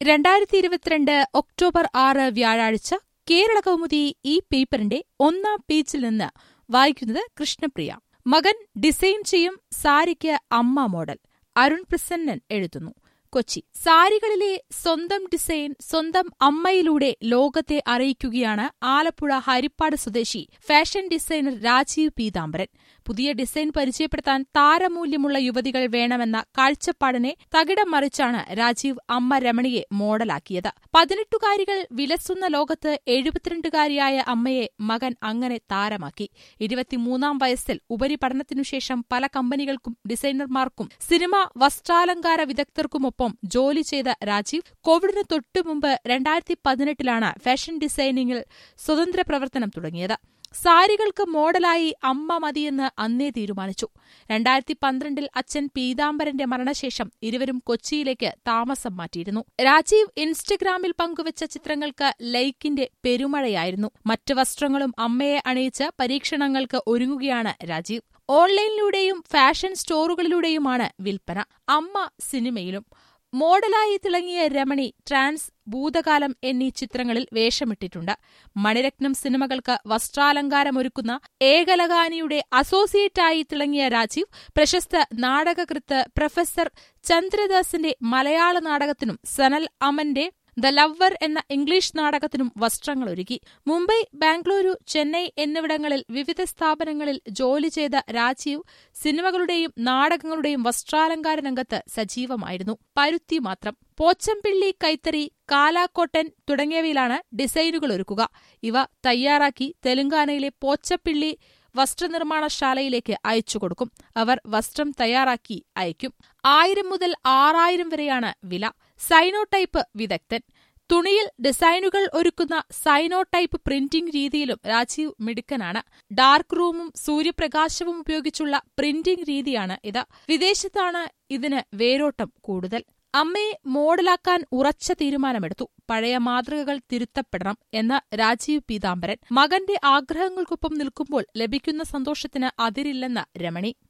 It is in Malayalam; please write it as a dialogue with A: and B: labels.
A: 2022 ഒക്ടോബർ 6 വ്യാഴാഴ്ച കേരള കൗമുദി ഈ പേപ്പറിന്റെ ഒന്നാം പേജിൽ നിന്ന് വായിക്കുന്നത് കൃഷ്ണപ്രിയ. മകൻ ഡിസൈൻ ചെയ്യും സാരിക്ക് അമ്മ മോഡൽ. അരുൺ പ്രസന്നൻ എഴുതുന്നു. കൊച്ചി. സാരികളിലെ സ്വന്തം ഡിസൈൻ സ്വന്തം അമ്മയിലൂടെ ലോകത്തെ അറിയിക്കുകയാണ് ആലപ്പുഴ ഹരിപ്പാട് സ്വദേശി ഫാഷൻ ഡിസൈനർ രാജീവ് പീതാംബരൻ. പുതിയ ഡിസൈൻ പരിചയപ്പെടുത്താൻ താരമൂല്യമുള്ള യുവതികൾ വേണമെന്ന കാഴ്ചപ്പാടിനെ തകിടം മറിച്ചാണ് രാജീവ് അമ്മ രമണിയെ മോഡലാക്കിയത്. 18കാരികൾ വിലസുന്ന ലോകത്ത് 72കാരിയായ അമ്മയെ മകൻ അങ്ങനെ താരമാക്കി. 23-ാം വയസ്സിൽ ഉപരിപഠനത്തിനുശേഷം പല കമ്പനികൾക്കും ഡിസൈനർമാർക്കും സിനിമ വസ്ത്രാലങ്കാര വിദഗ്ധർക്കുമൊപ്പം ജോലി ചെയ്ത രാജീവ് കോവിഡിന് തൊട്ടുമുമ്പ് 2018-ലാണ് ഫാഷൻ ഡിസൈനിങ്ങിൽ സ്വതന്ത്ര പ്രവർത്തനം തുടങ്ങിയത്. സാരികൾക്ക് മോഡലായി അമ്മ മതിയെന്ന് അന്നേ തീരുമാനിച്ചു. 2012-ൽ അച്ഛൻ പീതാംബരന്റെ മരണശേഷം ഇരുവരും കൊച്ചിയിലേക്ക് താമസം മാറ്റിയിരുന്നു. രാജീവ് ഇൻസ്റ്റഗ്രാമിൽ പങ്കുവച്ച ചിത്രങ്ങൾക്ക് ലൈക്കിന്റെ പെരുമഴയായിരുന്നു. മറ്റ് വസ്ത്രങ്ങളും അമ്മയെ അണിയിച്ച് പരീക്ഷണങ്ങൾക്ക് ഒരുങ്ങുകയാണ് രാജീവ്. ഓൺലൈനിലൂടെയും ഫാഷൻ സ്റ്റോറുകളിലൂടെയുമാണ് വിൽപ്പന. അമ്മ സിനിമയിലും. മോഡലായി തിളങ്ങിയ രമണി ട്രാൻസ്, ഭൂതകാലം എന്നീ ചിത്രങ്ങളിൽ വേഷമിട്ടിട്ടുണ്ട്. മണിരത്നം സിനിമകൾക്ക് വസ്ത്രാലങ്കാരമൊരുക്കുന്ന ഏകലഗാനിയുടെ അസോസിയേറ്റായി തിളങ്ങിയ രാജീവ് പ്രശസ്ത നാടകകൃത്ത് professor ചന്ദ്രദാസിന്റെ Malayala നാടകത്തിനും Sanal അമന്റെ the lover എന്ന ഇംഗ്ലീഷ് നാടകത്തിനും വസ്ത്രങ്ങളൊരുക്കി. മുംബൈ, ബാംഗ്ലൂരു, ചെന്നൈ എന്നിവിടങ്ങളിൽ വിവിധ സ്ഥാപനങ്ങളിൽ ജോലി ചെയ്ത രാജീവ് സിനിമകളുടെയും നാടകങ്ങളുടെയും വസ്ത്രാലങ്കാര രംഗത്ത് സജീവമായിരുന്നു. പരുത്തി മാത്രം, പോച്ചംപിള്ളി കൈത്തറി, കാലാക്കോട്ടൻ തുടങ്ങിയവയിലാണ് ഡിസൈനുകൾ ഒരുക്കുക. ഇവ തയ്യാറാക്കി തെലങ്കാനയിലെ പോച്ചപ്പിള്ളി വസ്ത്രനിർമ്മാണശാലയിലേക്ക് അയച്ചുകൊടുക്കും. അവർ വസ്ത്രം തയ്യാറാക്കി അയക്കും. 1000 മുതൽ 6000 വരെയാണ് വില. സൈനോടൈപ്പ് വിദഗ്ധൻ. തുണിയിൽ ഡിസൈനുകൾ ഒരുക്കുന്ന സൈനോടൈപ്പ് പ്രിന്റിംഗ് രീതിയിലും രാജീവ് മിടുക്കനാണ്. ഡാർക്ക് റൂമും സൂര്യപ്രകാശവും ഉപയോഗിച്ചുള്ള പ്രിന്റിംഗ് രീതിയാണ് ഇത്. വിദേശത്താണ് ഇതിന് വേരോട്ടം കൂടുതൽ. അമ്മയെ മോഡലാക്കാൻ ഉറച്ച തീരുമാനമെടുത്തു. പഴയ മാതൃകകൾ തിരുത്തപ്പെടണം എന്ന രാജീവ് പീതാംബരൻ. മകന്റെ ആഗ്രഹങ്ങൾക്കൊപ്പം നിൽക്കുമ്പോൾ ലഭിക്കുന്ന സന്തോഷത്തിന് അതിരില്ലെന്ന് രമണി.